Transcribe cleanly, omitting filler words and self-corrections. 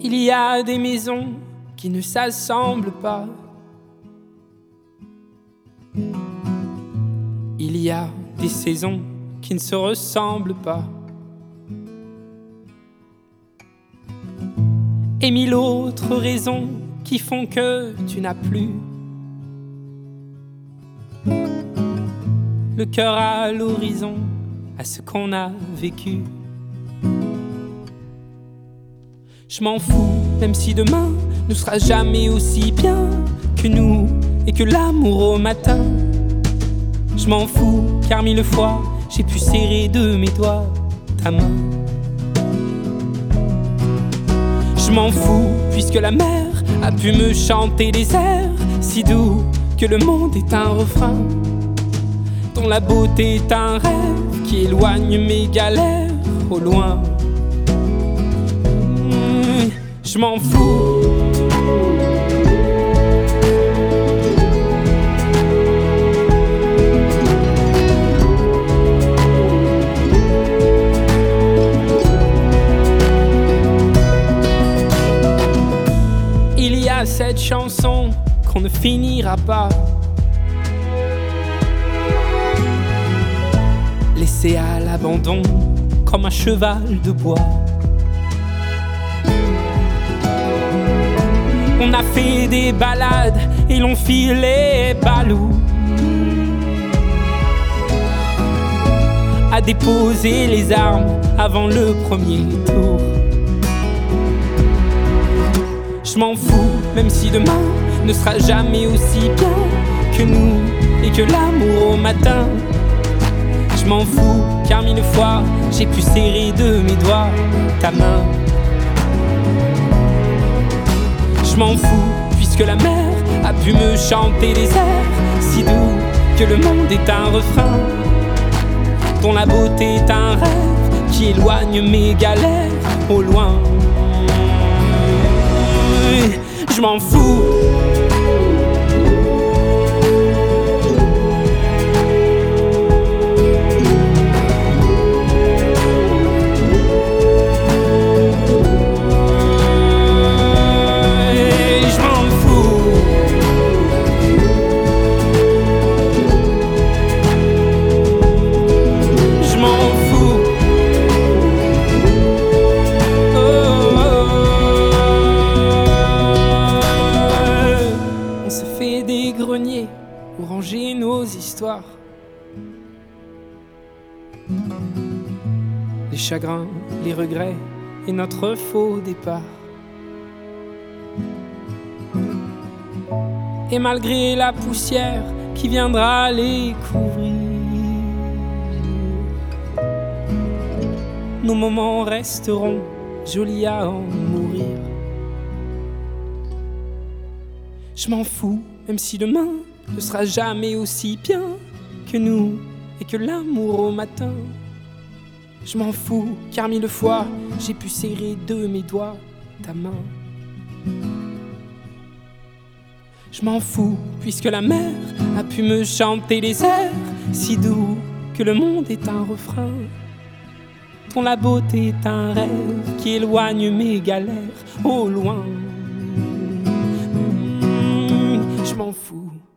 Il y a des maisons qui ne s'assemblent pas. Il y a des saisons qui ne se ressemblent pas. Et mille autres raisons qui font que tu n'as plus le cœur à l'horizon, à ce qu'on a vécu. Je m'en fous, même si demain ne sera jamais aussi bien que nous et que l'amour au matin. Je m'en fous, car mille fois j'ai pu serrer de mes doigts ta main. Je m'en fous, puisque la mer a pu me chanter des airs si doux que le monde est un refrain, dont la beauté est un rêve qui éloigne mes galères au loin. Je m'en fous. Il y a cette chanson qu'on ne finira pas, laissée à l'abandon comme un cheval de bois. On a fait des balades et l'on filait balou à déposer les armes avant le premier tour. Je m'en fous, même si demain ne sera jamais aussi bien que nous et que l'amour au matin. Je m'en fous, car mille fois j'ai pu serrer de mes doigts ta main. Je m'en fous, puisque la mer a pu me chanter des airs si doux que le monde est un refrain, dont la beauté est un rêve qui éloigne mes galères au loin. Je m'en fous. Pour ranger nos histoires, les chagrins, les regrets et notre faux départ. Et malgré la poussière qui viendra les couvrir, nos moments resteront jolis à en mourir. Je m'en fous, même si demain ne sera jamais aussi bien que nous et que l'amour au matin. Je m'en fous, car mille fois j'ai pu serrer de mes doigts ta main. Je m'en fous, puisque la mer a pu me chanter des airs si doux que le monde est un refrain, dont la beauté est un rêve qui éloigne mes galères au loin. Je m'en fous.